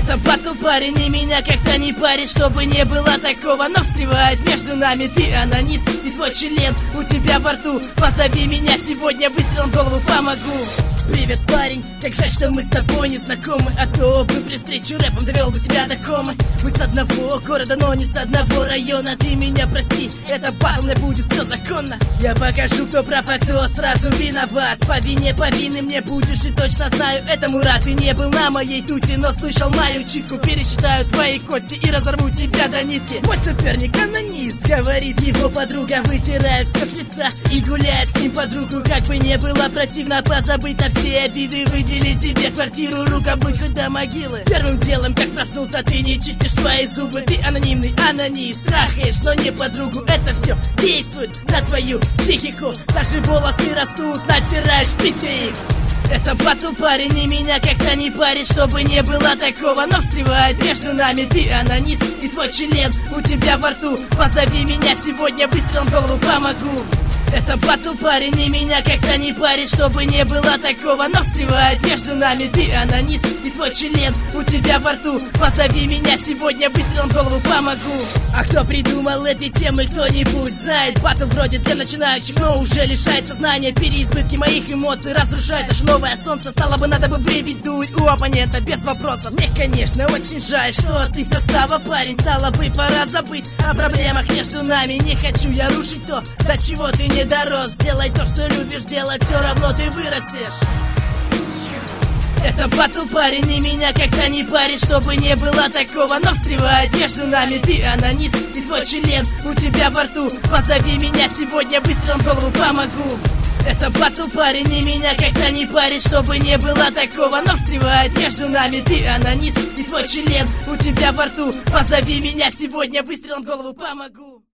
Это батл, парень, и меня как-то не парит, чтобы не было такого. Но встревает между нами ты анонист и твой член у тебя во рту. Позови меня сегодня, выстрелом в голову помогу. Привет, парень, как жаль, что мы с тобой не знакомы. А то бы при встрече рэпом довел бы тебя до комы. Мы с одного города, но не с одного района. Ты меня прости, это батл, мне будет все законно. Я покажу, кто прав, а кто сразу виноват. По вине повинный мне будешь, и точно знаю, это Мурат. Ты не был на моей тусе, но слышал мою читку. Пересчитаю твои кости и разорву тебя до нитки. Мой соперник анонист, говорит его подруга. Вытирает все с лица и гуляет с ним под руку. Как бы не было противно, позабыть на все обиды. Выдели себе квартиру, рука будь хоть до могилы. Первым делом, как проснулся, ты не чистишь свои зубы. Ты анонимный анонист, трахаешь, но не подругу. Это все действует на твою психику. Даже волосы растут, натираешь писи их. Это батл, парень, и меня как-то не парит, чтобы не было такого. Но встревает между нами ты анонист и твой член у тебя во рту. Позови меня сегодня, выстрелом в голову помогу. Это батл, парень, и меня как-то не парит, чтобы не было такого. Но встревает между нами ты анонист и твой член у тебя во рту. Позови меня сегодня, выстрелом в голову помогу. А кто придумал эти темы, кто-нибудь знает? Батл вроде для начинающих, но уже лишает сознания. Переизбытки моих эмоций разрушает аж новое солнце. Стало бы, надо бы выбить дуль у оппонента без вопросов. Мне, конечно, очень жаль, что ты состава, парень. Стало бы пора забыть о проблемах между нами. Не хочу я рушить то, до чего ты не дорос. Делай то, что любишь делать, все равно ты вырастешь. Это батл, парень, и меня как-то не парит, чтобы не было такого. Но встревает между нами ты анонист и твой член у тебя во рту. Позови меня сегодня, выстрелом в голову помогу. Это батл, парень, и меня как-то не парит, чтобы не было такого. Но встревает между нами ты анонист и твой член у тебя во рту. Позови меня сегодня, выстрелом в голову помогу.